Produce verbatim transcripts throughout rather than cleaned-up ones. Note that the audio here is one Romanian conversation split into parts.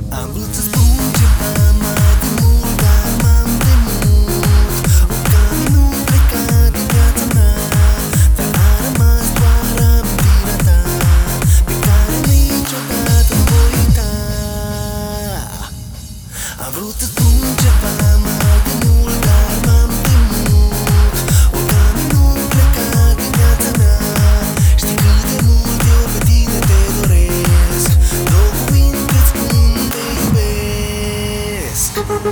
Am vrut să spun ceva mai de mult, dar m-am temut. Oricum nu pleca din viața mea, dar a rămas doar amintirea ta, pe care niciodată nu voi uita. Am vrut să spun ceva mai de mult, dar m-am temut. Oricum nu pleca din viața mea, știi cât de mult eu pe tine te doresc. Două cuvinte spun te iubesc.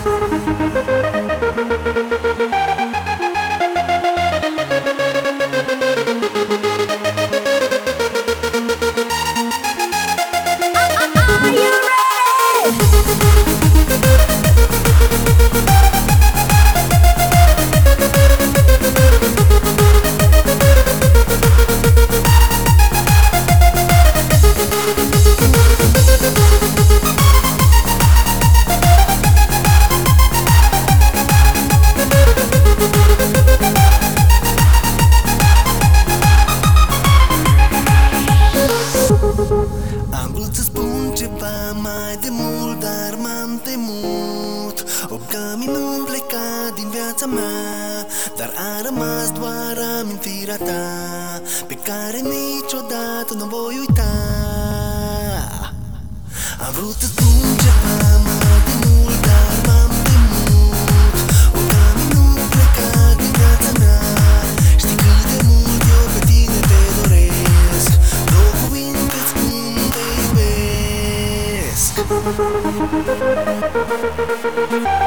Am vrut să spun ceva mai de mult, dar m-am temut. Oricum nu pleca din viața mea, dar a rămas doar amintirea ta, pe care niciodată nu voi uita. Am vrut să spun ceva mai de mult, dar m-am temut. Oricum nu pleca din viața mea, știi cât de mult eu pe tine te doresc. Două cuvinte spun te iubesc.